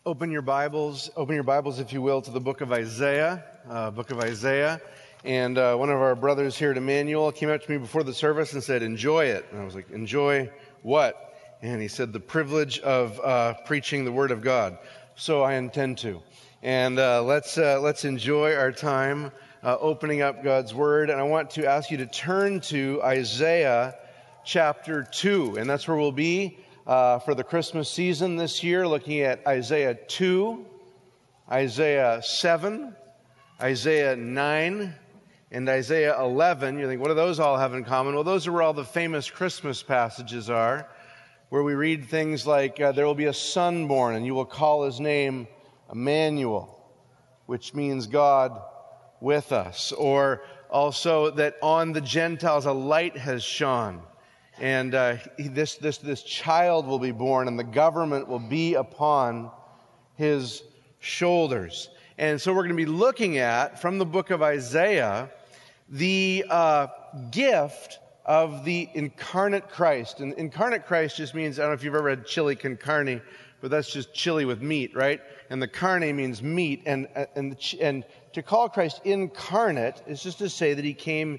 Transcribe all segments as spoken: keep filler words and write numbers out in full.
Open your Bibles, open your Bibles, if you will, to the book of Isaiah, uh, book of Isaiah. And uh, one of our brothers here at Emmanuel came up to me before the service and said, enjoy it. And I was like, enjoy what? And he said, the privilege of uh, preaching the Word of God. So I intend to. And uh, let's uh, let's enjoy our time uh, opening up God's Word. And I want to ask you to turn to Isaiah chapter two. And that's where we'll be Uh, for the Christmas season this year, looking at Isaiah two, Isaiah seven, Isaiah nine, and Isaiah eleven. You think, what do those all have in common? Well, those are where all the famous Christmas passages are, where we read things like, uh, there will be a son born, and you will call his name Emmanuel, which means God with us. Or also that on the Gentiles a light has shone. And uh, this this this child will be born, and the government will be upon his shoulders. And so we're going to be looking at, from the book of Isaiah, the uh, gift of the incarnate Christ. And incarnate Christ just means, I don't know if you've ever had chili con carne, but that's just chili with meat, right? And the carne means meat. And and and to call Christ incarnate is just to say that he came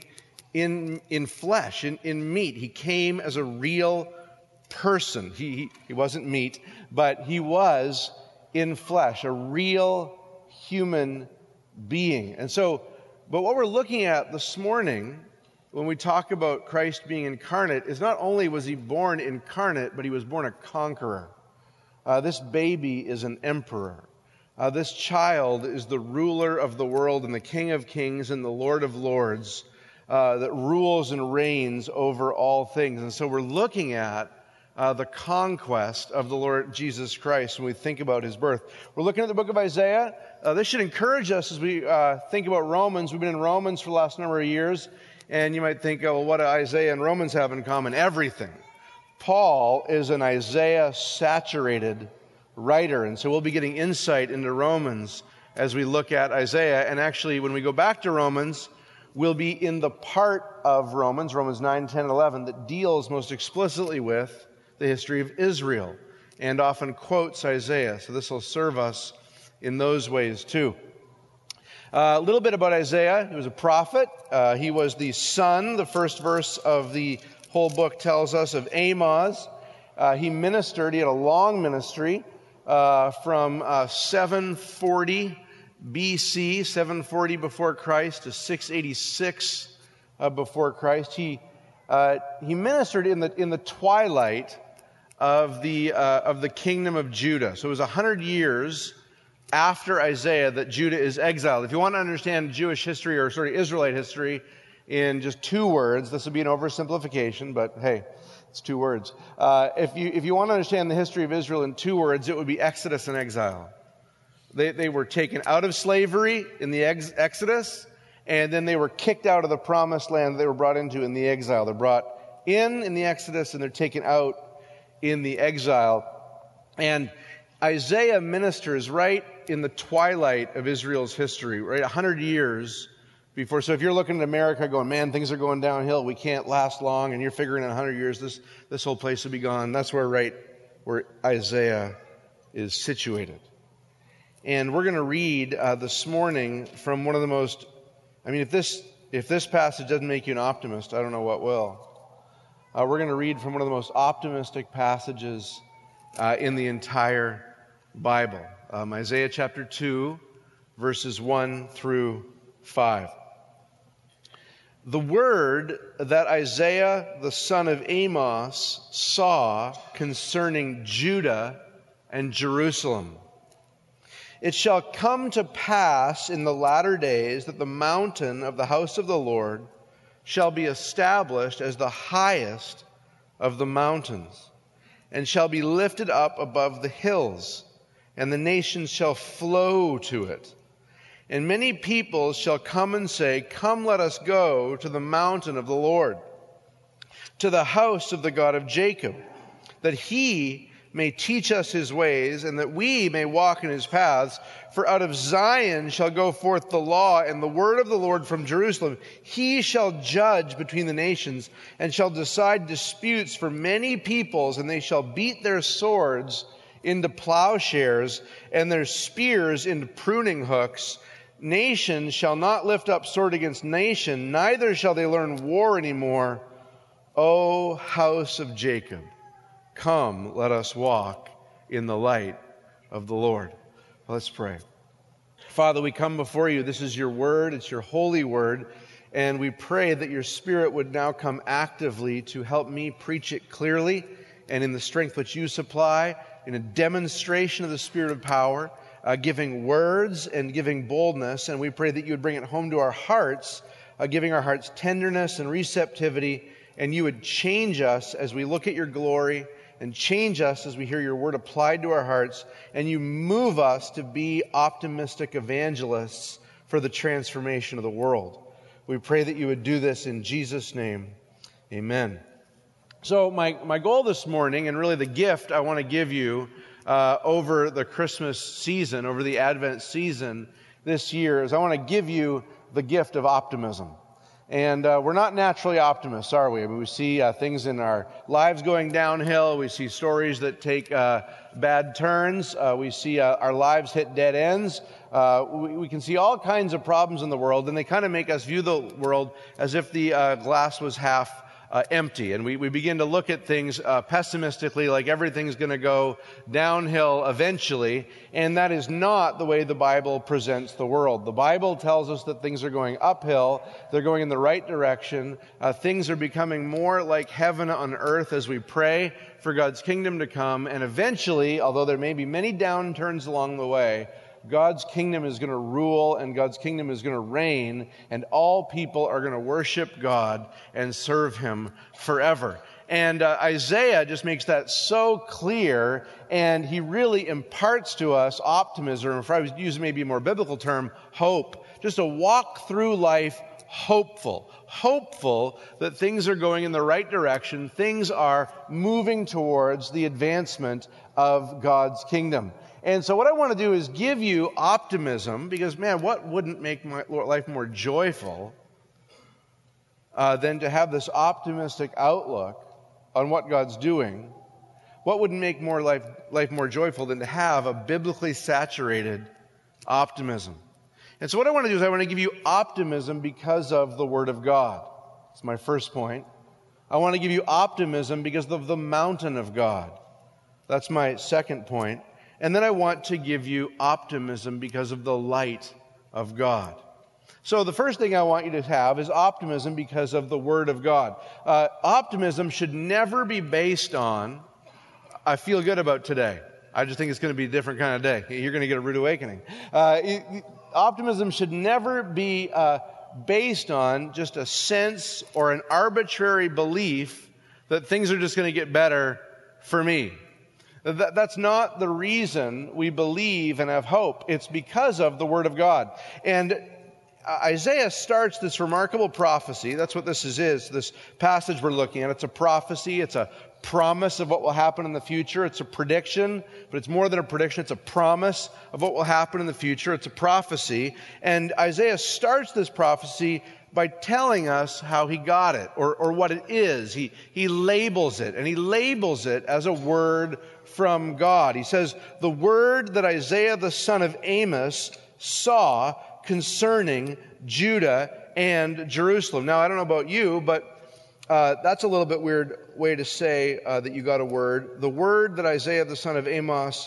in in flesh, in, in meat. He came as a real person. He, he he wasn't meat, but he was in flesh, a real human being. And so, but what we're looking at this morning when we talk about Christ being incarnate is not only was he born incarnate, but he was born a conqueror. Uh, this baby is an emperor. Uh, this child is the ruler of the world and the King of kings and the Lord of lords, Uh, that rules and reigns over all things. And so we're looking at uh, the conquest of the Lord Jesus Christ when we think about his birth. We're looking at the book of Isaiah. Uh, this should encourage us as we uh, think about Romans. We've been in Romans for the last number of years, and you might think, oh, well, what do Isaiah and Romans have in common? Everything. Paul is an Isaiah-saturated writer, and so we'll be getting insight into Romans as we look at Isaiah. And actually, when we go back to Romans, will be in the part of Romans, Romans nine, ten, and eleven, that deals most explicitly with the history of Israel and often quotes Isaiah. So this will serve us in those ways too. Uh, a little bit about Isaiah. He was a prophet. Uh, he was the son, the first verse of the whole book tells us, of Amos. Uh, he ministered, he had a long ministry uh, from uh, seven forty B C, seven forty before Christ to six eighty-six uh, before Christ. He uh, he ministered in the in the twilight of the uh, of the kingdom of Judah. So it was a hundred years after Isaiah that Judah is exiled. If you want to understand Jewish history or sort of Israelite history in just two words, this would be an oversimplification, but hey, it's two words. Uh, if you if you want to understand the history of Israel in two words, it would be Exodus and exile. They, they were taken out of slavery in the ex- Exodus, and then they were kicked out of the promised land they were brought into in the exile. They're brought in in the Exodus, and they're taken out in the exile. And Isaiah ministers right in the twilight of Israel's history, right, a hundred years before. So if you're looking at America going, man, things are going downhill, we can't last long, and you're figuring in a hundred years this, this whole place will be gone, that's where right where Isaiah is situated. And we're going to read uh, this morning from one of the most, I mean, if this if this passage doesn't make you an optimist, I don't know what will. Uh, we're going to read from one of the most optimistic passages uh, in the entire Bible. Um, Isaiah chapter two, verses one through five. The word that Isaiah, the son of Amos, saw concerning Judah and Jerusalem. It shall come to pass in the latter days that the mountain of the house of the Lord shall be established as the highest of the mountains, and shall be lifted up above the hills, and the nations shall flow to it. And many peoples shall come and say, come, let us go to the mountain of the Lord, to the house of the God of Jacob, that he may teach us his ways, and that we may walk in his paths. For out of Zion shall go forth the law and the word of the Lord from Jerusalem. He shall judge between the nations, and shall decide disputes for many peoples, and they shall beat their swords into plowshares and their spears into pruning hooks. Nation shall not lift up sword against nation, neither shall they learn war anymore. O house of Jacob, come, let us walk in the light of the Lord. Let's pray. Father, we come before you. This is your word. It's your holy word. And we pray that your Spirit would now come actively to help me preach it clearly and in the strength which you supply, in a demonstration of the Spirit of power, uh, giving words and giving boldness. And we pray that you would bring it home to our hearts, uh, giving our hearts tenderness and receptivity, and you would change us as we look at your glory, and change us as we hear your word applied to our hearts, and you move us to be optimistic evangelists for the transformation of the world. We pray that you would do this in Jesus' name. Amen. So my, my goal this morning, and really the gift I want to give you uh, over the Christmas season, over the Advent season this year, is I want to give you the gift of optimism. And uh, we're not naturally optimists, are we? I mean, we see uh, things in our lives going downhill. We see stories that take uh, bad turns. Uh, we see uh, our lives hit dead ends. Uh, we, we can see all kinds of problems in the world, and they kind of make us view the world as if the uh, glass was half Uh, empty. And we, we begin to look at things uh, pessimistically, like everything's going to go downhill eventually. And that is not the way the Bible presents the world. The Bible tells us that things are going uphill. They're going in the right direction. Uh, things are becoming more like heaven on earth as we pray for God's kingdom to come. And eventually, although there may be many downturns along the way, God's kingdom is going to rule and God's kingdom is going to reign, and all people are going to worship God and serve Him forever. And uh, Isaiah just makes that so clear, and he really imparts to us optimism, or if I was use maybe a more biblical term, hope. Just to walk through life hopeful. Hopeful that things are going in the right direction. Things are moving towards the advancement of God's kingdom. And so what I want to do is give you optimism, because, man, what wouldn't make my life more joyful uh, than to have this optimistic outlook on what God's doing? What would make more life, life more joyful than to have a biblically saturated optimism? And so what I want to do is I want to give you optimism because of the Word of God. That's my first point. I want to give you optimism because of the mountain of God. That's my second point. And then I want to give you optimism because of the light of God. So the first thing I want you to have is optimism because of the Word of God. Uh, optimism should never be based on, I feel good about today. I just think it's going to be a different kind of day. You're going to get a rude awakening. Uh, it, optimism should never be uh, based on just a sense or an arbitrary belief that things are just going to get better for me. That, that's not the reason we believe and have hope. It's because of the Word of God. And Isaiah starts this remarkable prophecy. That's what this is, is, this passage we're looking at. It's a prophecy. It's a promise of what will happen in the future. It's a prediction, but it's more than a prediction. It's a promise of what will happen in the future. It's a prophecy. And Isaiah starts this prophecy by telling us how he got it, or, or what it is. He, he labels it, and he labels it as a word from God. He says, the word that Isaiah the son of Amos saw concerning Judah and Jerusalem. Now, I don't know about you, but uh, that's a little bit weird way to say uh, that you got a word. The word that Isaiah the son of Amos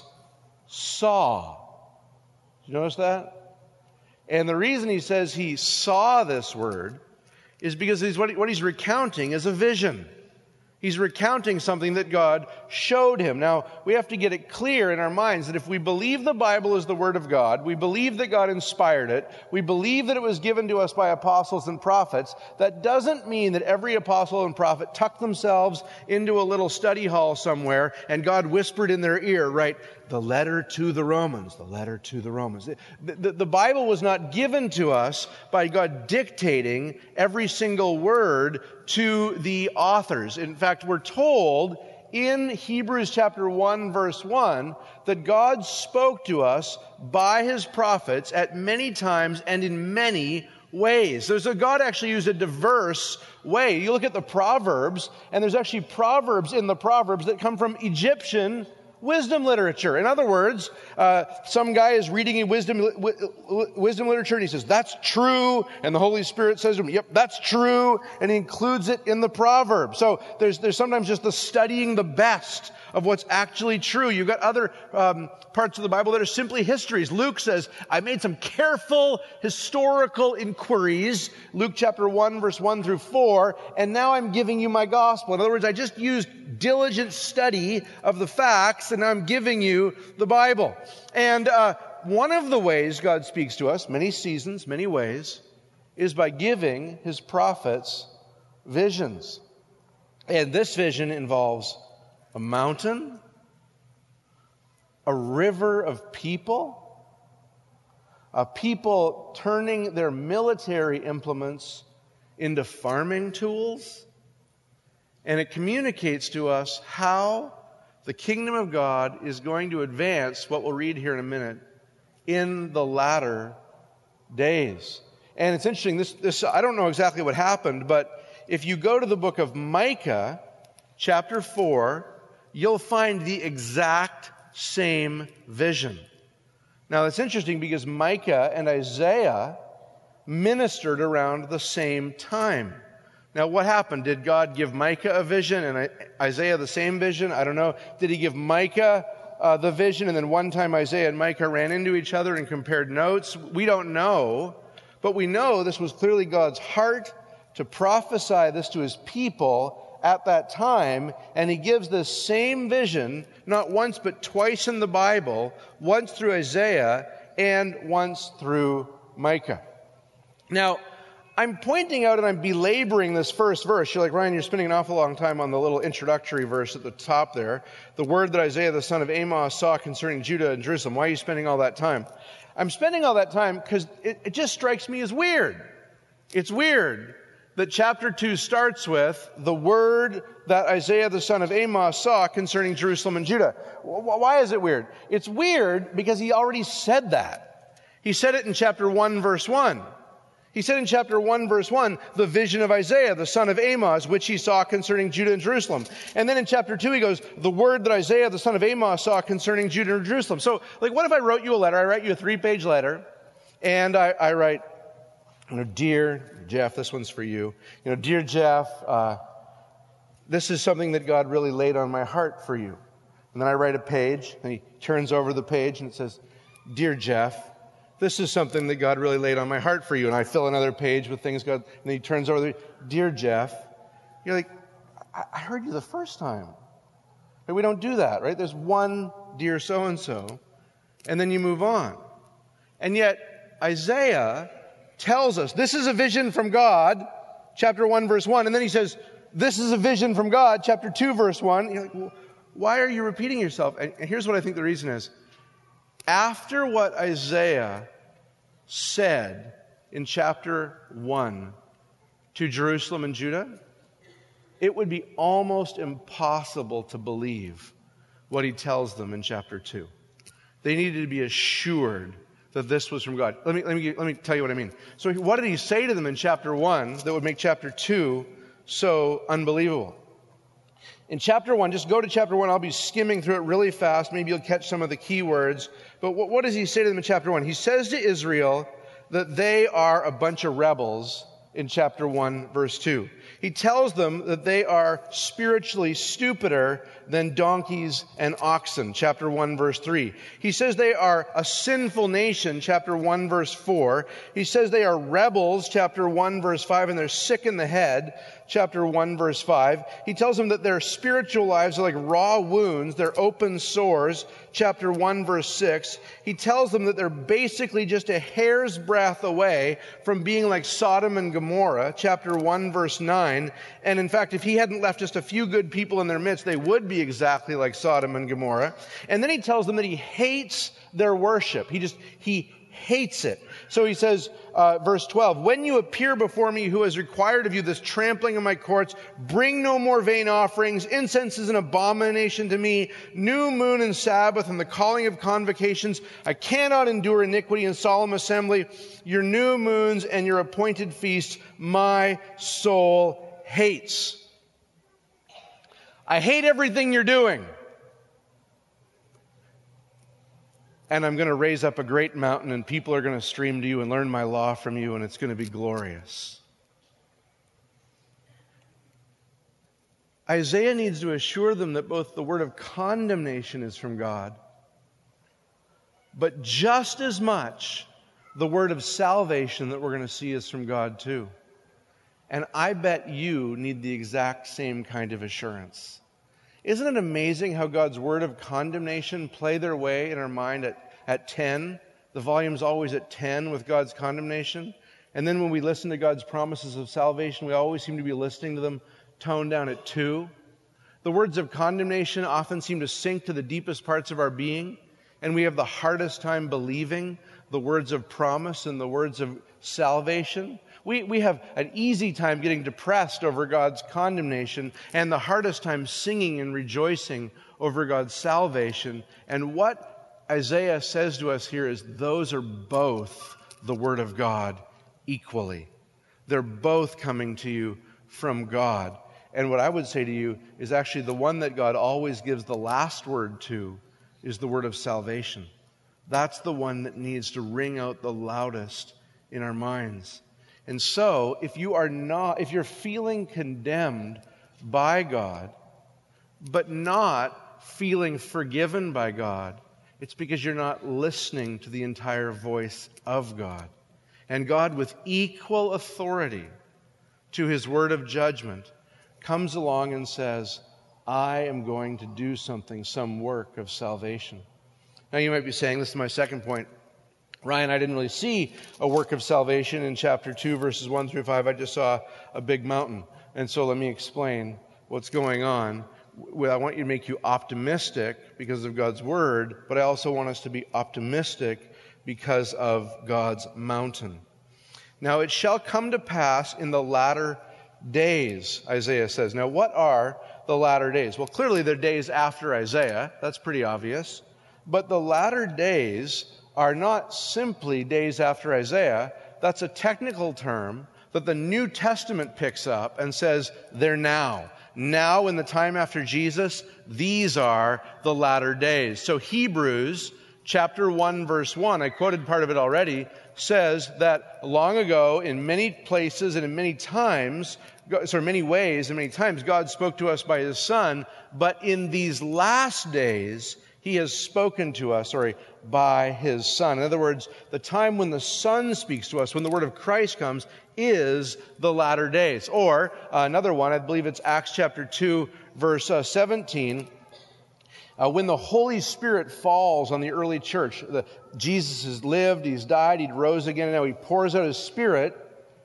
saw. Did you notice that? And the reason he says he saw this word is because he's, what, he, what he's recounting is a vision. He's recounting something that God showed him. Now, we have to get it clear in our minds that if we believe the Bible is the Word of God, we believe that God inspired it, we believe that it was given to us by apostles and prophets, that doesn't mean that every apostle and prophet tucked themselves into a little study hall somewhere and God whispered in their ear, right, the letter to the Romans, the letter to the Romans. The, the, the Bible was not given to us by God dictating every single word to the authors. In fact, we're told in Hebrews chapter one, verse one, that God spoke to us by His prophets at many times and in many ways. So, so God actually used a diverse way. You look at the Proverbs, and there's actually proverbs in the Proverbs that come from Egyptian wisdom literature. In other words, uh, some guy is reading a wisdom w- wisdom literature and he says, that's true. And the Holy Spirit says to him, yep, that's true. And he includes it in the Proverbs. So there's, there's sometimes just the studying the best of what's actually true. You've got other um, parts of the Bible that are simply histories. Luke says, I made some careful historical inquiries. Luke chapter one, verse one through four, and now I'm giving you my gospel. In other words, I just used diligent study of the facts, and now I'm giving you the Bible. And uh, one of the ways God speaks to us, many seasons, many ways, is by giving his prophets visions. And this vision involves a mountain, a river of people, a people turning their military implements into farming tools, and it communicates to us how the kingdom of God is going to advance, what we'll read here in a minute, in the latter days. And it's interesting, this, this I don't know exactly what happened, but if you go to the book of Micah, chapter four, you'll find the exact same vision. Now, that's interesting because Micah and Isaiah ministered around the same time. Now, what happened? Did God give Micah a vision and Isaiah the same vision? I don't know. Did he give Micah uh, the vision and then one time Isaiah and Micah ran into each other and compared notes? We don't know. But we know this was clearly God's heart to prophesy this to his people at that time, and he gives this same vision, not once but twice in the Bible, once through Isaiah and once through Micah. Now, I'm pointing out and I'm belaboring this first verse. You're like, Ryan, you're spending an awful long time on the little introductory verse at the top there. The word that Isaiah the son of Amos saw concerning Judah and Jerusalem. Why are you spending all that time? I'm spending all that time because it, it just strikes me as weird. It's weird that chapter two starts with the word that Isaiah the son of Amos saw concerning Jerusalem and Judah. Why is it weird? It's weird because he already said that. He said it in chapter one, verse one. He said in chapter one, verse one, the vision of Isaiah, the son of Amos, which he saw concerning Judah and Jerusalem. And then in chapter two, he goes, the word that Isaiah, the son of Amos, saw concerning Judah and Jerusalem. So, like, what if I wrote you a letter? I write you a three-page letter, and I, I write, you know, dear Jeff, this one's for you. You know, dear Jeff, uh, this is something that God really laid on my heart for you. And then I write a page, and he turns over the page, and it says, dear Jeff, this is something that God really laid on my heart for you. And I fill another page with things God, and then he turns over the, dear Jeff. You're like, I, I heard you the first time. But we don't do that, right? There's one dear so-and-so, and then you move on. And yet, Isaiah tells us, this is a vision from God, chapter one, verse one. And then he says, this is a vision from God, chapter two, verse one. You're like, well, why are you repeating yourself? And here's what I think the reason is. After what Isaiah said in chapter one to Jerusalem and Judah, it would be almost impossible to believe what he tells them in chapter two. They needed to be assured that this was from God. Let me, let me, let me tell you what I mean. So what did he say to them in chapter one that would make chapter two so unbelievable? In chapter one, just go to chapter one. I'll be skimming through it really fast. Maybe you'll catch some of the key words. But what, what does he say to them in chapter one? He says to Israel that they are a bunch of rebels in chapter one, verse two. He tells them that they are spiritually stupider than donkeys and oxen, chapter one, verse three. He says they are a sinful nation, chapter one, verse four. He says they are rebels, chapter one, verse five, and they're sick in the head, chapter one, verse five. He tells them that their spiritual lives are like raw wounds, they're open sores, chapter one, verse six. He tells them that they're basically just a hair's breadth away from being like Sodom and Gomorrah, chapter one, verse nine. And in fact, if he hadn't left just a few good people in their midst, they would be exactly like Sodom and Gomorrah. And then he tells them that he hates their worship. He just, he hates it. So he says, uh, verse twelve, when you appear before me who has required of you this trampling of my courts, bring no more vain offerings. Incense is an abomination to me. New moon and Sabbath and the calling of convocations. I cannot endure iniquity and solemn assembly. Your new moons and your appointed feasts, my soul hates. I hate everything you're doing. and I'm going to raise up a great mountain, and people are going to stream to you and learn my law from you, and it's going to be glorious. Isaiah needs to assure them that both the word of condemnation is from God, but just as much the word of salvation that we're going to see is from God too. And I bet you need the exact same kind of assurance. Isn't it amazing how God's word of condemnation play their way in our mind at, at ten? The volume's always at ten with God's condemnation. And then when we listen to God's promises of salvation, we always seem to be listening to them toned down at two. The words of condemnation often seem to sink to the deepest parts of our being, and we have the hardest time believing the words of promise and the words of salvation. We, we have an easy time getting depressed over God's condemnation and the hardest time singing and rejoicing over God's salvation. And what Isaiah says to us here is those are both the Word of God equally. They're both coming to you from God. And what I would say to you is actually the one that God always gives the last word to is the word of salvation. That's the one that needs to ring out the loudest in our minds. And so, if you are not, if you're feeling condemned by God, but not feeling forgiven by God, it's because you're not listening to the entire voice of God. And God, with equal authority to His word of judgment, comes along and says, I am going to do something, some work of salvation. Now you might be saying, this is my second point, Ryan, I didn't really see a work of salvation in chapter two, verses one through five. I just saw a big mountain. And so let me explain what's going on. Well, I want you to make you optimistic because of God's word, but I also want us to be optimistic because of God's mountain. Now it shall come to pass in the latter days, Isaiah says. Now what are the latter days? Well, clearly they're days after Isaiah. That's pretty obvious. But the latter days are not simply days after Isaiah. That's a technical term that the New Testament picks up and says they're now. Now in the time after Jesus, these are the latter days. So Hebrews chapter one, verse one, I quoted part of it already, says that long ago, in many places and in many times, sorry, many ways and many times, God spoke to us by His Son, but in these last days, He has spoken to us, sorry, by His Son. In other words, the time when the Son speaks to us, when the word of Christ comes, is the latter days. Or uh, another one, I believe it's Acts chapter two, verse uh, seventeen, Uh, when the Holy Spirit falls on the early church, the, Jesus has lived, He's died, He rose again, and now He pours out His Spirit.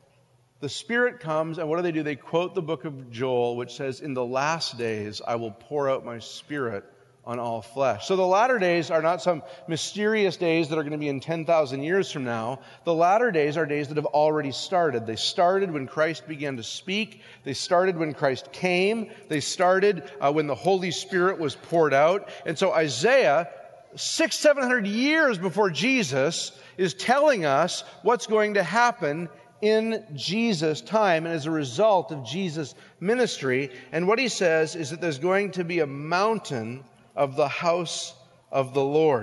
The Spirit comes, and what do they do? They quote the book of Joel, which says, in the last days I will pour out my Spirit on all flesh. So the latter days are not some mysterious days that are going to be in ten thousand years from now. The latter days are days that have already started. They started when Christ began to speak. They started when Christ came. They started uh, when the Holy Spirit was poured out. And so Isaiah, six, seven hundred years before Jesus, is telling us what's going to happen in Jesus' time and as a result of Jesus' ministry. And what he says is that there's going to be a mountain of the house of the Lord.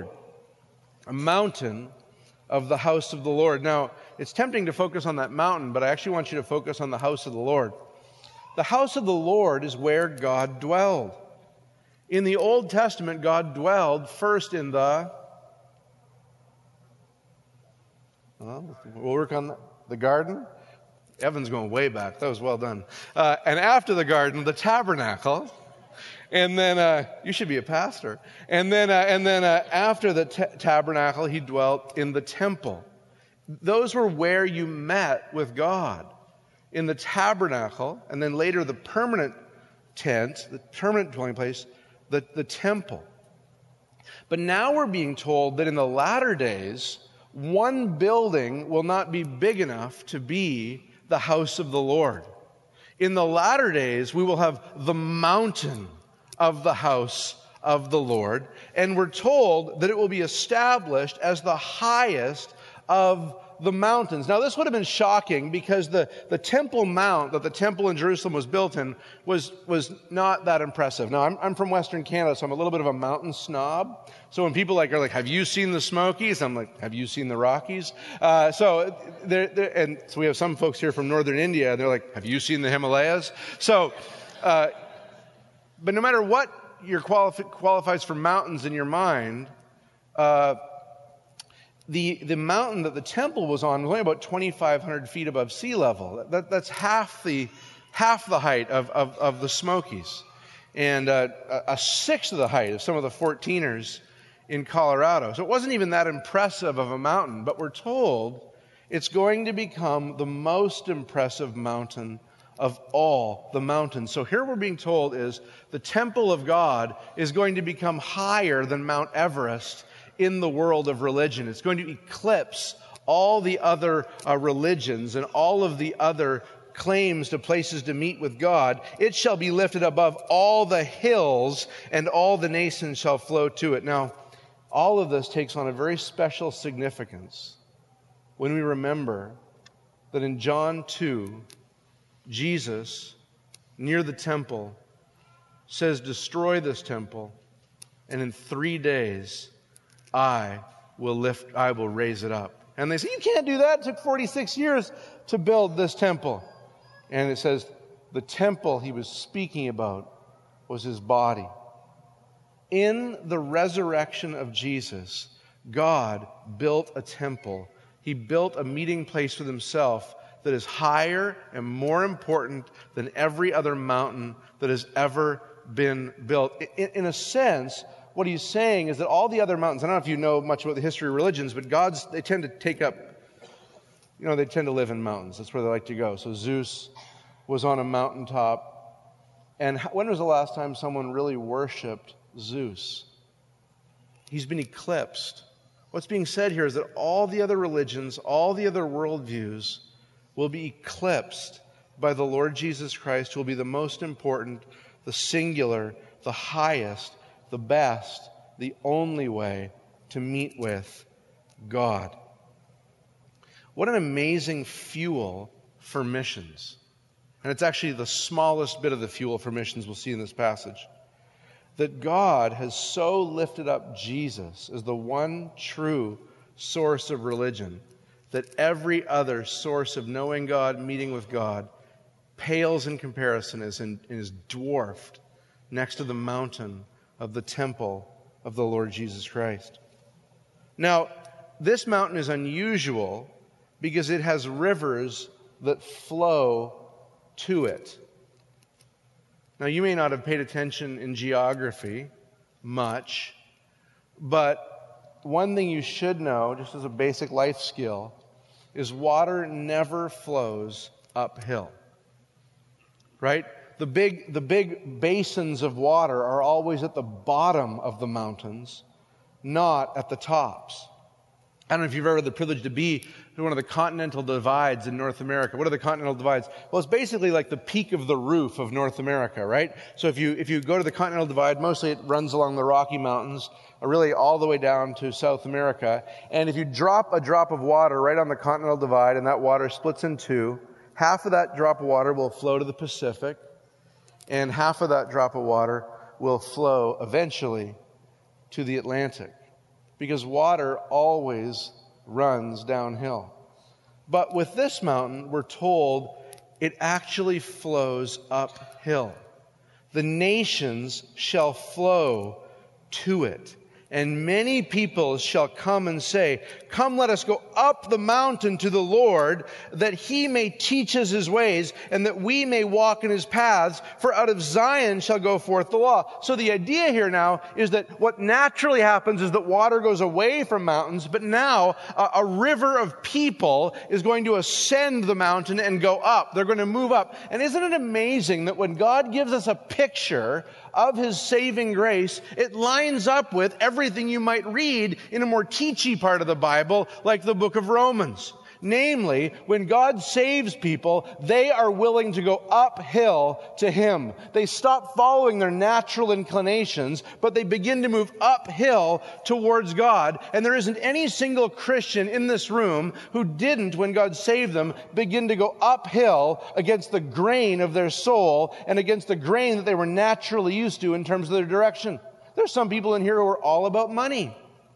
A mountain of the house of the Lord. Now, it's tempting to focus on that mountain, but I actually want you to focus on the house of the Lord. The house of the Lord is where God dwelled. In the Old Testament, God dwelled first in the... Well, we'll work on that. The garden. Evan's going way back. That was well done. Uh, and after the garden, the tabernacle. And then, uh, you should be a pastor. And then, uh, and then uh, after the t- tabernacle, he dwelt in the temple. Those were where you met with God. In the tabernacle, and then later the permanent tent, the permanent dwelling place, the, the temple. But now we're being told that in the latter days, one building will not be big enough to be the house of the Lord. In the latter days, we will have the mountain of the house of the Lord, and we're told that it will be established as the highest of the mountains. Now, this would have been shocking because the, the Temple Mount that the temple in Jerusalem was built in was, was not that impressive. Now, I'm, I'm from Western Canada, so I'm a little bit of a mountain snob. So when people like are like, have you seen the Smokies? I'm like, have you seen the Rockies? Uh, so, they're, they're, and so we have some folks here from northern India, and they're like, have you seen the Himalayas? So, uh, but no matter what your qualifi- qualifies for mountains in your mind, uh, The, the mountain that the temple was on was only about twenty-five hundred feet above sea level. That, that's half the, half the height of, of, of the Smokies. And uh, a, a sixth of the height of some of the fourteeners in Colorado. So it wasn't even that impressive of a mountain. But we're told it's going to become the most impressive mountain of all the mountains. So here we're being told is the temple of God is going to become higher than Mount Everest in the world of religion. It's going to eclipse all the other uh, religions and all of the other claims to places to meet with God. It shall be lifted above all the hills, and all the nations shall flow to it. Now, all of this takes on a very special significance when we remember that in John two, Jesus, near the temple, says, destroy this temple, and in three days I will lift, I will raise it up. And they say, you can't do that. It took forty-six years to build this temple. And it says, the temple he was speaking about was his body. In the resurrection of Jesus, God built a temple. He built a meeting place with himself that is higher and more important than every other mountain that has ever been built. In, in a sense, what he's saying is that all the other mountains, I don't know if you know much about the history of religions, but gods, they tend to take up, you know, they tend to live in mountains. That's where they like to go. So Zeus was on a mountaintop. And when was the last time someone really worshiped Zeus? He's been eclipsed. What's being said here is that all the other religions, all the other worldviews will be eclipsed by the Lord Jesus Christ, who will be the most important, the singular, the highest, the best, the only way to meet with God. What an amazing fuel for missions. And it's actually the smallest bit of the fuel for missions we'll see in this passage. That God has so lifted up Jesus as the one true source of religion that every other source of knowing God, meeting with God, pales in comparison and is dwarfed next to the mountain of the temple of the Lord Jesus Christ. Now, this mountain is unusual because it has rivers that flow to it. Now, you may not have paid attention in geography much, but one thing you should know, just as a basic life skill, is water never flows uphill. Right? The big, the big basins of water are always at the bottom of the mountains, not at the tops. I don't know if you've ever had the privilege to be in one of the continental divides in North America. What are the continental divides? Well, it's basically like the peak of the roof of North America, right? So if you if you go to the continental divide, mostly it runs along the Rocky Mountains, really all the way down to South America. And if you drop a drop of water right on the continental divide, and that water splits in two, half of that drop of water will flow to the Pacific, and half of that drop of water will flow eventually to the Atlantic. Because water always runs downhill. But with this mountain, we're told it actually flows uphill. The nations shall flow to it. And many people shall come and say, come, let us go up the mountain to the Lord, that he may teach us his ways, and that we may walk in his paths. For out of Zion shall go forth the law. So the idea here now is that what naturally happens is that water goes away from mountains, but now a, a river of people is going to ascend the mountain and go up. They're going to move up. And isn't it amazing that when God gives us a picture of his saving grace, it lines up with everything you might read in a more teachy part of the Bible, like the book of Romans. Namely, when God saves people, they are willing to go uphill to Him. They stop following their natural inclinations, but they begin to move uphill towards God. And there isn't any single Christian in this room who didn't, when God saved them, begin to go uphill against the grain of their soul and against the grain that they were naturally used to in terms of their direction. There's some people in here who are all about money.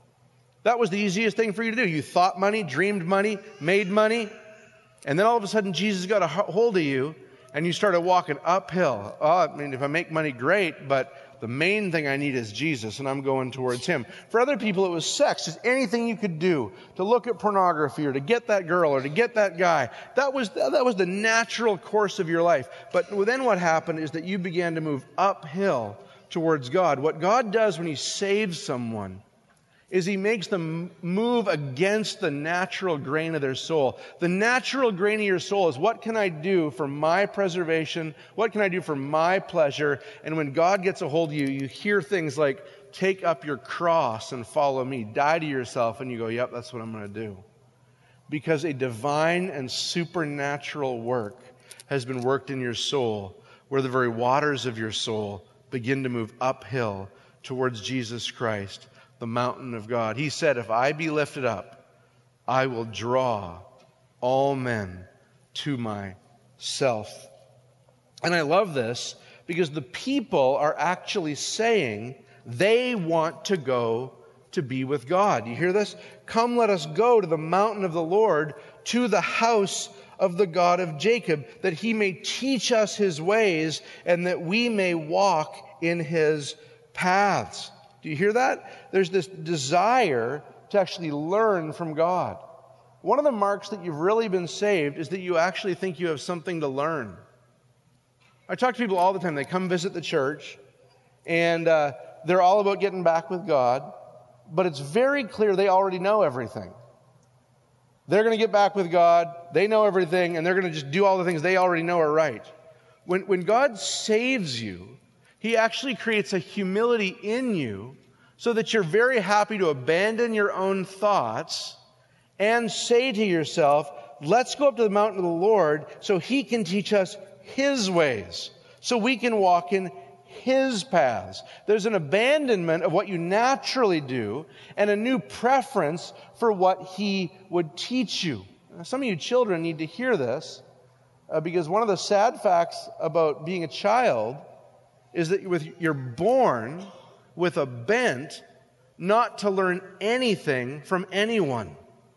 That was the easiest thing for you to do. You thought money, dreamed money, made money, and then all of a sudden Jesus got a hold of you and you started walking uphill. Oh, I mean, if I make money, great, but the main thing I need is Jesus, and I'm going towards Him. For other people, it was sex, just anything you could do to look at pornography or to get that girl or to get that guy. That was, that was the natural course of your life. But then what happened is that you began to move uphill towards God. What God does when He saves someone is He makes them move against the natural grain of their soul. The natural grain of your soul is, what can I do for my preservation? What can I do for my pleasure? And when God gets a hold of you, you hear things like, take up your cross and follow me. Die to yourself. And you go, yep, that's what I'm going to do. Because a divine and supernatural work has been worked in your soul, where the very waters of your soul begin to move uphill towards Jesus Christ, the mountain of God. He said, if I be lifted up, I will draw all men to myself. And I love this because the people are actually saying they want to go to be with God. You hear this? Come, let us go to the mountain of the Lord, to the house of the God of Jacob, that He may teach us His ways and that we may walk in His paths. Do you hear that? There's this desire to actually learn from God. One of the marks that you've really been saved is that you actually think you have something to learn. I talk to people all the time. They come visit the church, and uh, they're all about getting back with God, but it's very clear they already know everything. They're going to get back with God, they know everything, and they're going to just do all the things they already know are right. When, when God saves you, He actually creates a humility in you so that you're very happy to abandon your own thoughts and say to yourself, let's go up to the mountain of the Lord so He can teach us His ways, so we can walk in His paths. There's an abandonment of what you naturally do and a new preference for what He would teach you. Now, some of you children need to hear this uh, because one of the sad facts about being a child is that with, you're born with a bent not to learn anything from anyone.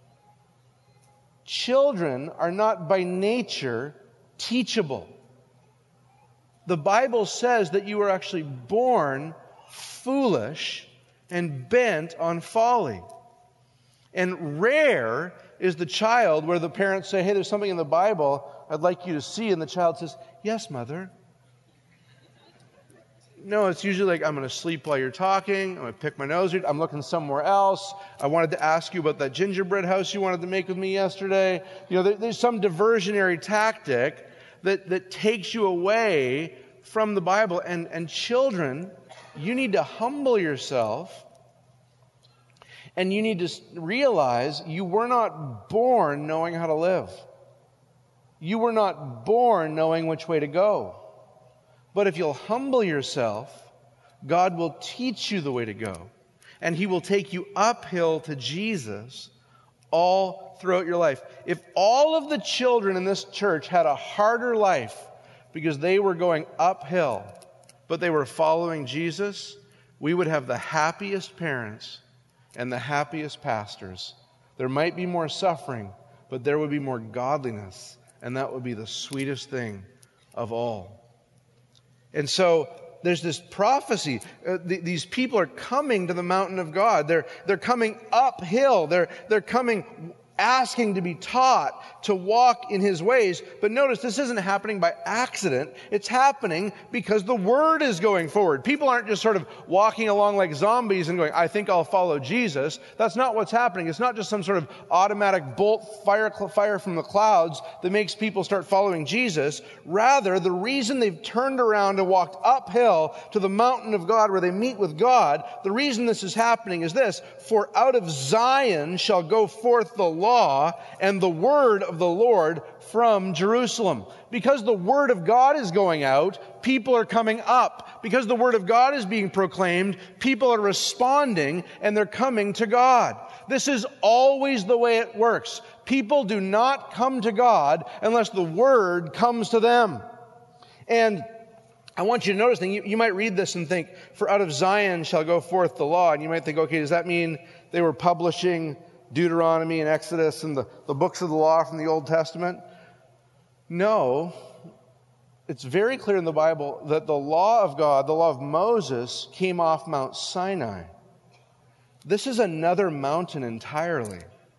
Children are not by nature teachable. The Bible says that you were actually born foolish and bent on folly. And rare is the child where the parents say, hey, there's something in the Bible I'd like you to see. And the child says, yes, mother. No, it's usually like, I'm going to sleep while you're talking. I'm going to pick my nose. I'm looking somewhere else. I wanted to ask you about that gingerbread house you wanted to make with me yesterday. You know, there, there's some diversionary tactic that, that takes you away from the Bible. And, and children, you need to humble yourself. And you need to realize you were not born knowing how to live. You were not born knowing which way to go. But if you'll humble yourself, God will teach you the way to go. And He will take you uphill to Jesus all throughout your life. If all of the children in this church had a harder life because they were going uphill, but they were following Jesus, we would have the happiest parents and the happiest pastors. There might be more suffering, but there would be more godliness, and that would be the sweetest thing of all. And so there's this prophecy. Uh, th- these people are coming to the mountain of God. They're, they're coming uphill. They're, they're coming asking to be taught to walk in His ways. But notice, this isn't happening by accident. It's happening because the Word is going forward. People aren't just sort of walking along like zombies and going, I think I'll follow Jesus. That's not what's happening. It's not just some sort of automatic bolt fire, fire from the clouds that makes people start following Jesus. Rather, the reason they've turned around and walked uphill to the mountain of God where they meet with God, the reason this is happening is this: for out of Zion shall go forth the law and the word of the Lord from Jerusalem. Because the word of God is going out, people are coming up. Because the word of God is being proclaimed, people are responding and they're coming to God. This is always the way it works. People do not come to God unless the word comes to them. And I want you to notice, you, you might read this and think, for out of Zion shall go forth the law. And you might think, okay, does that mean they were publishing Deuteronomy and Exodus and the, the books of the law from the Old Testament? No. It's very clear in the Bible that the law of God, the law of Moses, came off Mount Sinai. This is another mountain entirely.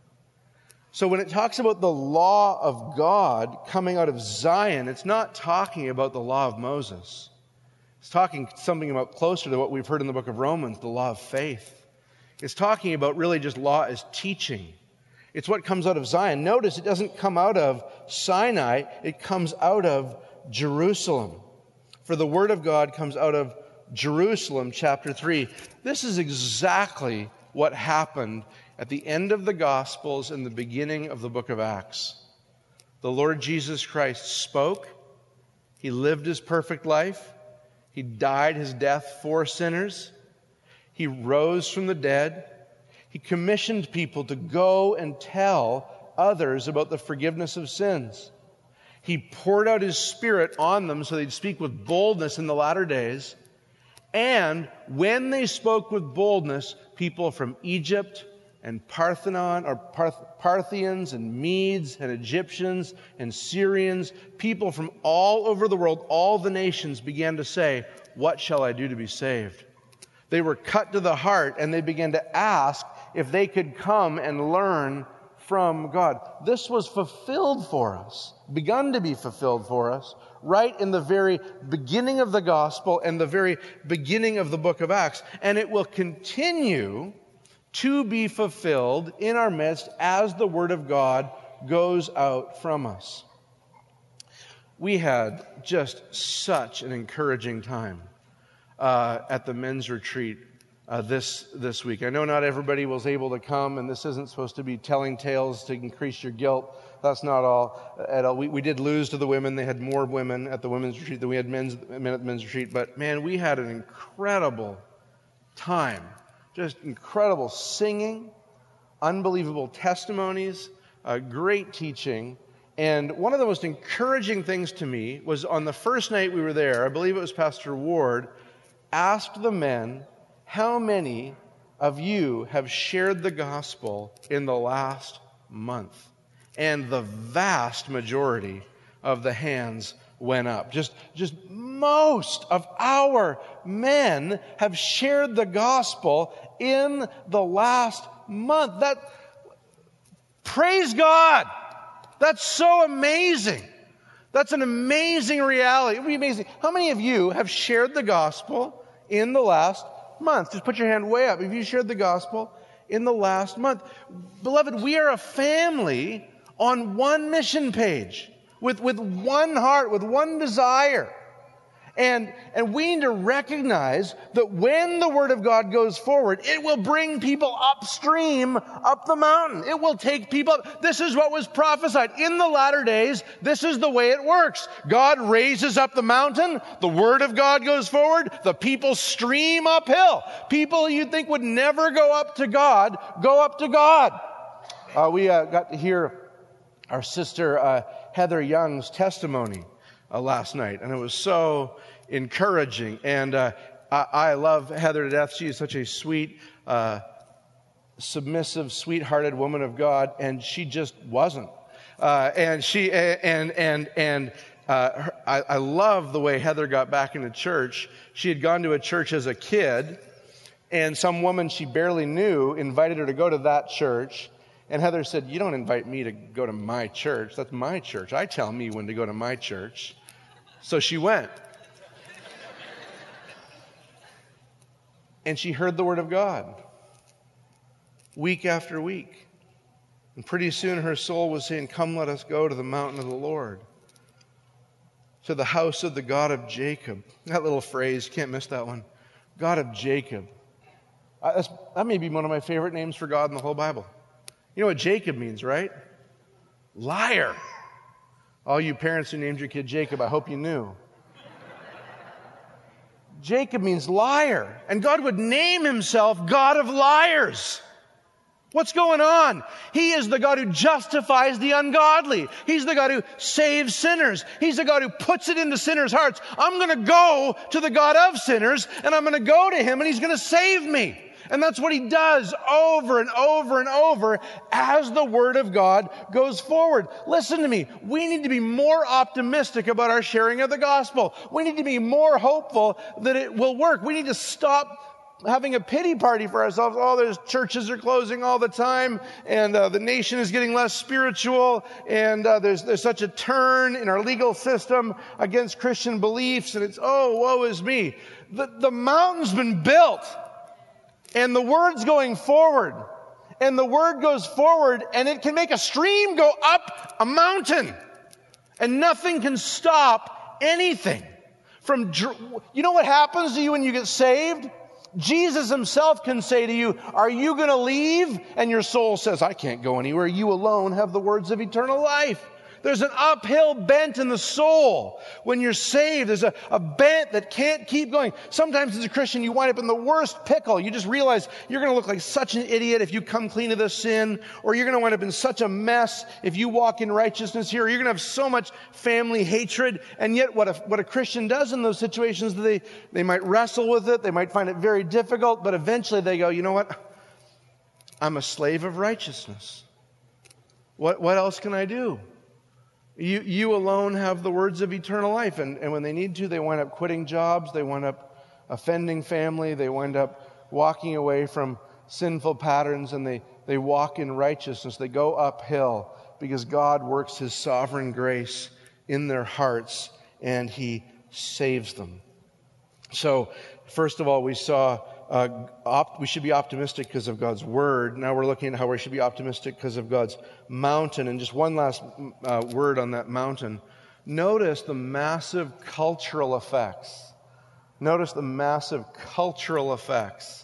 So when it talks about the law of God coming out of Zion, it's not talking about the law of Moses. It's talking something about closer to what we've heard in the book of Romans, the law of faith. It's talking about really just law as teaching. It's what comes out of Zion. Notice it doesn't come out of Sinai, it comes out of Jerusalem. For the word of God comes out of Jerusalem, chapter three. This is exactly what happened at the end of the Gospels and the beginning of the book of Acts. The Lord Jesus Christ spoke. He lived his perfect life. He died his death for sinners. He rose from the dead. He commissioned people to go and tell others about the forgiveness of sins. He poured out his Spirit on them so they'd speak with boldness in the latter days. And when they spoke with boldness, people from Egypt and Parthenon, or Parth- Parthians and Medes and Egyptians and Syrians, people from all over the world, all the nations began to say, "What shall I do to be saved?" They were cut to the heart and they began to ask if they could come and learn from God. This was fulfilled for us, begun to be fulfilled for us, right in the very beginning of the gospel and the very beginning of the book of Acts. And it will continue to be fulfilled in our midst as the word of God goes out from us. We had just such an encouraging time uh, at the men's retreat uh, this this week. I know not everybody was able to come, and this isn't supposed to be telling tales to increase your guilt. That's not all at all. We, we did lose to the women. They had more women at the women's retreat than we had men's, men at the men's retreat. But man, we had an incredible time. Just incredible singing, unbelievable testimonies, uh, great teaching. And one of the most encouraging things to me was on the first night we were there, I believe it was Pastor Ward, asked the men, how many of you have shared the gospel in the last month? And the vast majority of the hands went up. Just, just most of our men have shared the gospel in the last month. That, praise God! That's so amazing. That's an amazing reality. It would be amazing. How many of you have shared the gospel in the last month? Just put your hand way up. If you shared the gospel in the last month. Beloved, we are a family on one mission page, with, with one heart, with one desire. And, and we need to recognize that when the Word of God goes forward, it will bring people upstream, up the mountain. It will take people up. This is what was prophesied. In the latter days, this is the way it works. God raises up the mountain, the Word of God goes forward, the people stream uphill. People you'd think would never go up to God, go up to God. Uh, we uh, got to hear our sister uh, Heather Young's testimony uh, last night, and it was so encouraging. And uh, I, I love Heather to death. She is such a sweet, uh, submissive, sweet-hearted woman of God, and she just wasn't. Uh, and she and and and uh, her, I, I love the way Heather got back into church. She had gone to a church as a kid, and some woman she barely knew invited her to go to that church. And Heather said, "You don't invite me to go to my church. That's my church. I tell me when to go to my church." So she went. And she heard the Word of God week after week. And pretty soon her soul was saying, "Come, let us go to the mountain of the Lord, to the house of the God of Jacob." That little phrase, can't miss that one. God of Jacob. Uh, that may be one of my favorite names for God in the whole Bible. You know what Jacob means, right? Liar. All you parents who named your kid Jacob, I hope you knew. Jacob means liar. And God would name himself God of liars. What's going on? He is the God who justifies the ungodly. He's the God who saves sinners. He's the God who puts it into sinners' hearts. I'm going to go to the God of sinners, and I'm going to go to him, and he's going to save me. And that's what he does over and over and over as the Word of God goes forward. Listen to me. We need to be more optimistic about our sharing of the gospel. We need to be more hopeful that it will work. We need to stop having a pity party for ourselves. Oh, there's churches are closing all the time, and uh, the nation is getting less spiritual, and uh, there's there's such a turn in our legal system against Christian beliefs, and it's, oh, woe is me. The, the mountain's been built, and the Word's going forward, and the Word goes forward, and it can make a stream go up a mountain, and nothing can stop anything from, you know what happens to you when you get saved? Jesus himself can say to you, are you going to leave? And your soul says, I can't go anywhere. You alone have the words of eternal life. There's an uphill bent in the soul. When you're saved, there's a, a bent that can't keep going. Sometimes as a Christian, you wind up in the worst pickle. You just realize you're going to look like such an idiot if you come clean of this sin, or you're going to wind up in such a mess if you walk in righteousness here. You're going to have so much family hatred. And yet what a, what a Christian does in those situations, they, they might wrestle with it. They might find it very difficult, but eventually they go, you know what? I'm a slave of righteousness. What, what else can I do? You, you alone have the words of eternal life. And, and when they need to, they wind up quitting jobs. They wind up offending family. They wind up walking away from sinful patterns, and they, they walk in righteousness. They go uphill because God works his sovereign grace in their hearts, and he saves them. So, first of all, we saw uh, op- we should be optimistic because of God's Word. Now we're looking at how we should be optimistic because of God's mountain. And just one last uh, word on that mountain. Notice the massive cultural effects. Notice the massive cultural effects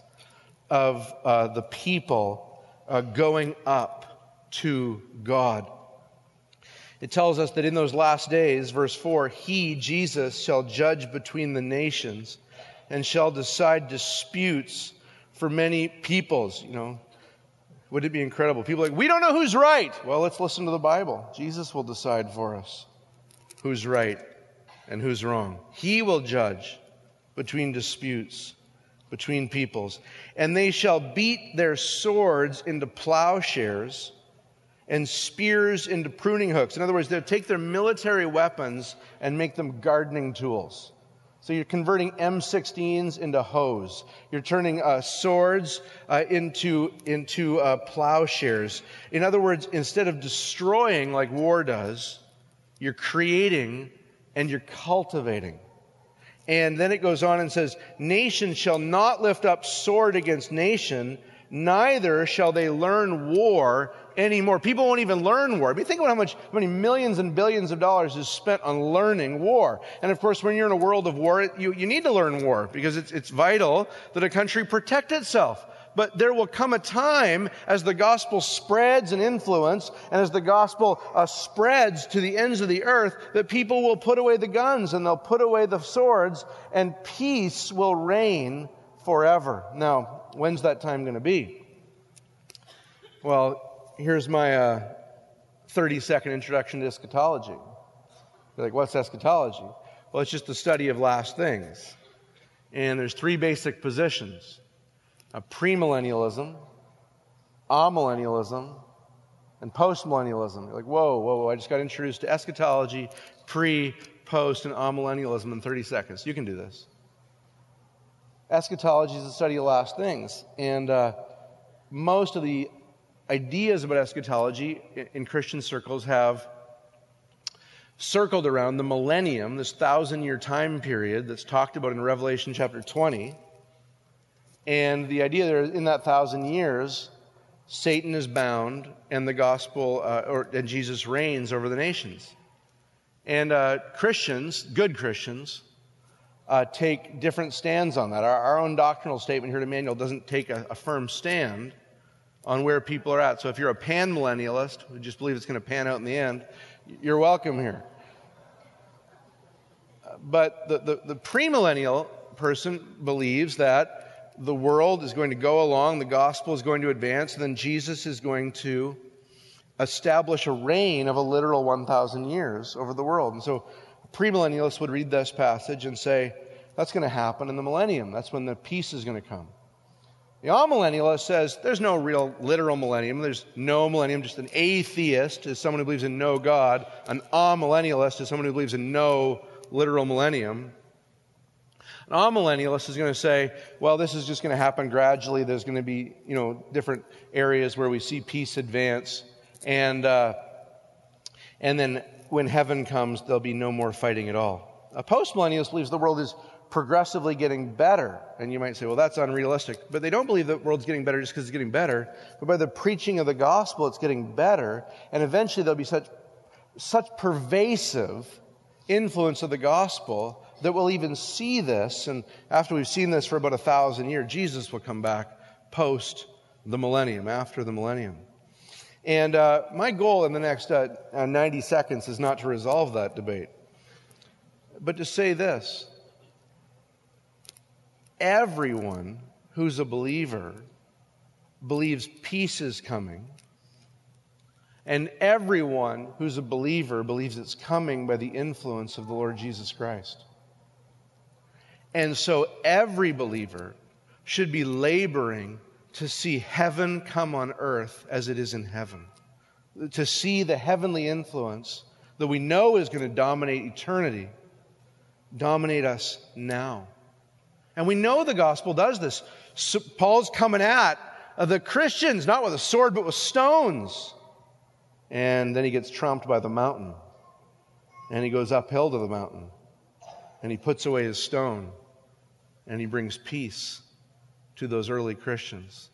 of uh, the people uh, going up to God. It tells us that in those last days, verse four, he, Jesus, shall judge between the nations and shall decide disputes for many peoples. You know, would it be incredible? People are like, we don't know who's right. Well, let's listen to the Bible. Jesus will decide for us who's right and who's wrong. He will judge between disputes, between peoples. And they shall beat their swords into plowshares and spears into pruning hooks. In other words, they'll take their military weapons and make them gardening tools. So you're converting M sixteens into hoes. You're turning uh, swords uh, into, into uh, plowshares. In other words, instead of destroying like war does, you're creating and you're cultivating. And then it goes on and says, nation shall not lift up sword against nation, neither shall they learn war anymore. People won't even learn war. I mean, think about how much, how many millions and billions of dollars is spent on learning war. And of course, when you're in a world of war, you, you need to learn war because it's, it's vital that a country protect itself. But there will come a time as the gospel spreads in influence and as the gospel uh, spreads to the ends of the earth that people will put away the guns and they'll put away the swords and peace will reign forever. Now, when's that time going to be? Well, here's my uh, thirty-second introduction to eschatology. You're like, what's eschatology? Well, it's just the study of last things. And there's three basic positions. Uh, premillennialism, amillennialism, and postmillennialism. You're like, whoa, whoa, whoa, I just got introduced to eschatology, pre, post, and amillennialism in thirty seconds. You can do this. Eschatology is the study of last things. And uh, most of the ideas about eschatology in Christian circles have circled around the millennium, this thousand-year time period that's talked about in Revelation chapter twenty. And the idea there, in that thousand years, Satan is bound and the gospel, uh, or and Jesus reigns over the nations. And uh, Christians, good Christians, uh, take different stands on that. Our, our own doctrinal statement here at Emmanuel doesn't take a, a firm stand on where people are at. So if you're a pan-millennialist who just believes it's going to pan out in the end, you're welcome here. But the, the, the premillennial person believes that the world is going to go along, the gospel is going to advance, and then Jesus is going to establish a reign of a literal one thousand years over the world. And so premillennialists would read this passage and say, that's going to happen in the millennium. That's when the peace is going to come. The amillennialist says there's no real literal millennium. There's no millennium. Just an atheist is someone who believes in no God. An amillennialist is someone who believes in no literal millennium. An amillennialist is going to say, well, this is just going to happen gradually. There's going to be, you know, different areas where we see peace advance. And, uh, and then when heaven comes, there'll be no more fighting at all. A postmillennialist believes the world is progressively getting better. And you might say, well, that's unrealistic. But they don't believe the world's getting better just because it's getting better. But by the preaching of the gospel, it's getting better. And eventually there'll be such, such pervasive influence of the gospel that we'll even see this. And after we've seen this for about a thousand years, Jesus will come back post the millennium, after the millennium. And uh, my goal in the next uh, uh, ninety seconds is not to resolve that debate, but to say this. Everyone who's a believer believes peace is coming. And everyone who's a believer believes it's coming by the influence of the Lord Jesus Christ. And so every believer should be laboring to see heaven come on earth as it is in heaven. To see the heavenly influence that we know is going to dominate eternity, dominate us now. And we know the gospel does this. So Paul's coming at the Christians, not with a sword, but with stones. And then he gets trumped by the mountain. And he goes uphill to the mountain. And he puts away his stone. And he brings peace to those early Christians.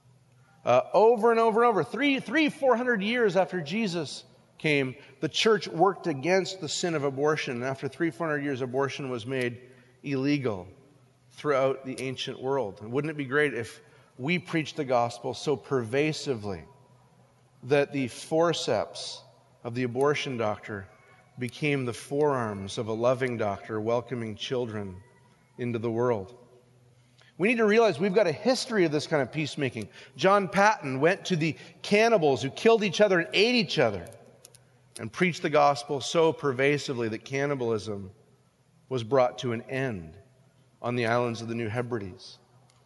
Uh, over and over and over, three, three, four hundred years after Jesus came, the church worked against the sin of abortion. And after three, four hundred years, abortion was made illegal throughout the ancient world. And wouldn't it be great if we preached the gospel so pervasively that the forceps of the abortion doctor became the forearms of a loving doctor welcoming children into the world? We need to realize we've got a history of this kind of peacemaking. John Patton went to the cannibals who killed each other and ate each other and preached the gospel so pervasively that cannibalism was brought to an end on the islands of the New Hebrides.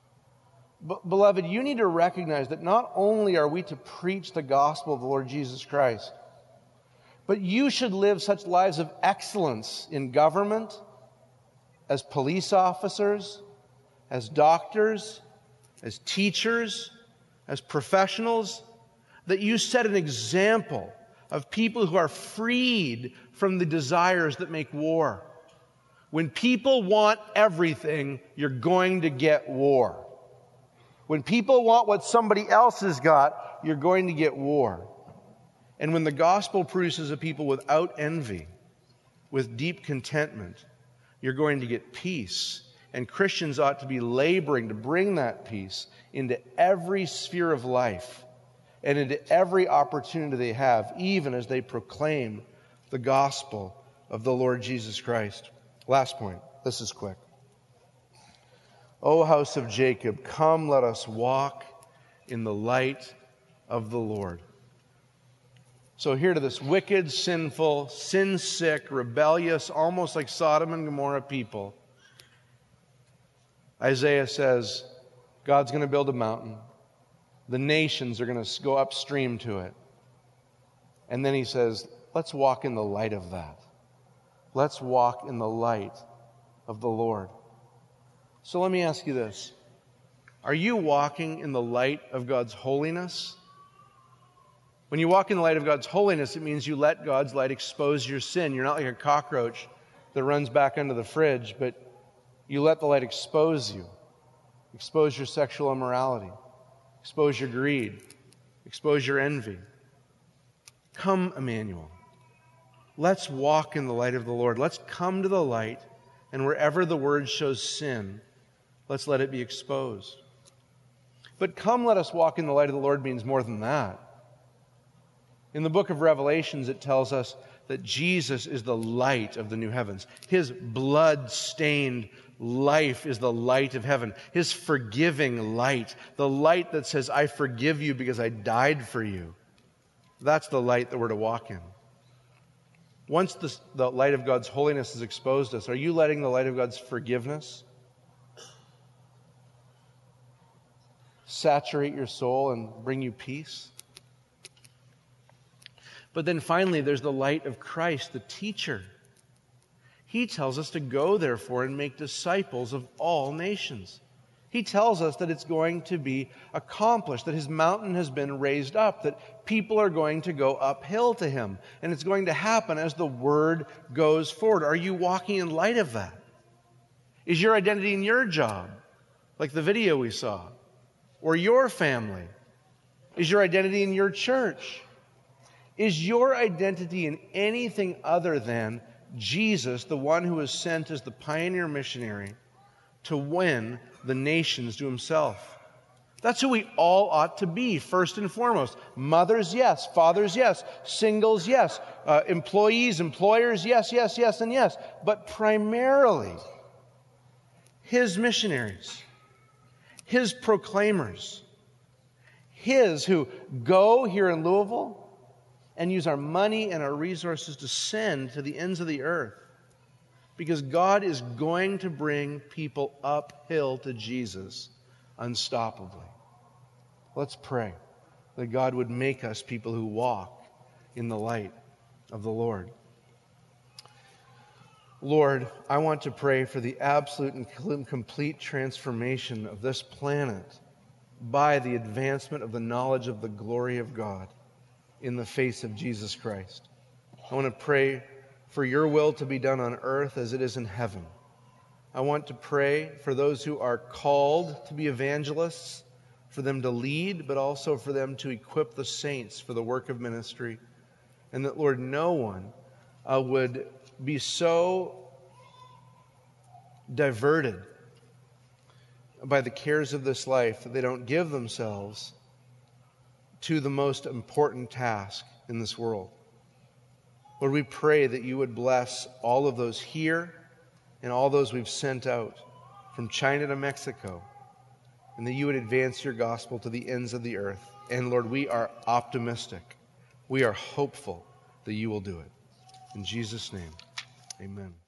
But, beloved, you need to recognize that not only are we to preach the gospel of the Lord Jesus Christ, but you should live such lives of excellence in government, as police officers, as doctors, as teachers, as professionals, that you set an example of people who are freed from the desires that make war. When people want everything, you're going to get war. When people want what somebody else has got, you're going to get war. And when the gospel produces a people without envy, with deep contentment, you're going to get peace. And Christians ought to be laboring to bring that peace into every sphere of life and into every opportunity they have, even as they proclaim the gospel of the Lord Jesus Christ. Last point. This is quick. O house of Jacob, come, let us walk in the light of the Lord. So here to this wicked, sinful, sin-sick, rebellious, almost like Sodom and Gomorrah people, Isaiah says, God's going to build a mountain. The nations are going to go upstream to it. And then he says, let's walk in the light of that. Let's walk in the light of the Lord. So let me ask you this. Are you walking in the light of God's holiness? When you walk in the light of God's holiness, it means you let God's light expose your sin. You're not like a cockroach that runs back under the fridge, but you let the light expose you. Expose your sexual immorality. Expose your greed. Expose your envy. Come, Emmanuel. Let's walk in the light of the Lord. Let's come to the light, and wherever the word shows sin, let's let it be exposed. But come, let us walk in the light of the Lord means more than that. In the book of Revelations, it tells us that Jesus is the light of the new heavens. His blood-stained life is the light of heaven. His forgiving light, the light that says, I forgive you because I died for you. That's the light that we're to walk in. Once the, the light of God's holiness has exposed us, are you letting the light of God's forgiveness saturate your soul and bring you peace? But then finally, there's the light of Christ, the teacher. He tells us to go, therefore, and make disciples of all nations. He tells us that it's going to be accomplished, that his mountain has been raised up, that people are going to go uphill to him. And it's going to happen as the word goes forward. Are you walking in light of that? Is your identity in your job, like the video we saw? Or your family? Is your identity in your church? Is your identity in anything other than Jesus, the one who was sent as the pioneer missionary to win the nations to himself? That's who we all ought to be, first and foremost. Mothers, yes. Fathers, yes. Singles, yes. Uh, employees, employers, yes, yes, yes, and yes. But primarily, his missionaries, his proclaimers, his who go here in Louisville and use our money and our resources to send to the ends of the earth. Because God is going to bring people uphill to Jesus unstoppably. Let's pray that God would make us people who walk in the light of the Lord. Lord, I want to pray for the absolute and complete transformation of this planet by the advancement of the knowledge of the glory of God in the face of Jesus Christ. I want to pray for your will to be done on earth as it is in heaven. I want to pray for those who are called to be evangelists, for them to lead, but also for them to equip the saints for the work of ministry. And that, Lord, no one uh, would be so diverted by the cares of this life that they don't give themselves to the most important task in this world. Lord, we pray that you would bless all of those here and all those we've sent out from China to Mexico, and that you would advance your gospel to the ends of the earth. And Lord, we are optimistic. We are hopeful that you will do it. In Jesus' name, amen.